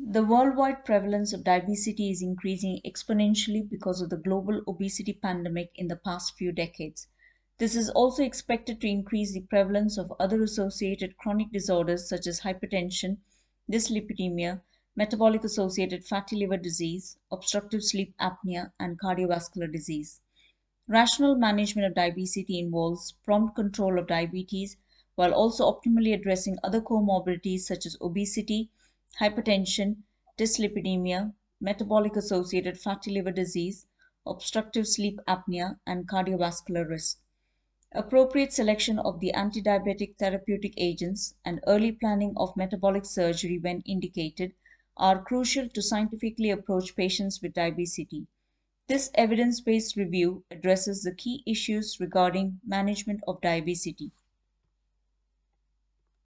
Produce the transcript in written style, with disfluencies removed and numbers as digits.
The worldwide prevalence of diabetes is increasing exponentially because of the global obesity pandemic in the past few decades. This is also expected to increase the prevalence of other associated chronic disorders such as hypertension, dyslipidemia, metabolic associated fatty liver disease, obstructive sleep apnea, and cardiovascular disease. Rational management of diabetes involves prompt control of diabetes while also optimally addressing other comorbidities such as obesity, hypertension, dyslipidemia, metabolic associated fatty liver disease, obstructive sleep apnea, and cardiovascular risk. Appropriate selection of the antidiabetic therapeutic agents and early planning of metabolic surgery when indicated are crucial to scientifically approach patients with diabetes. This evidence based review addresses the key issues regarding management of diabetes.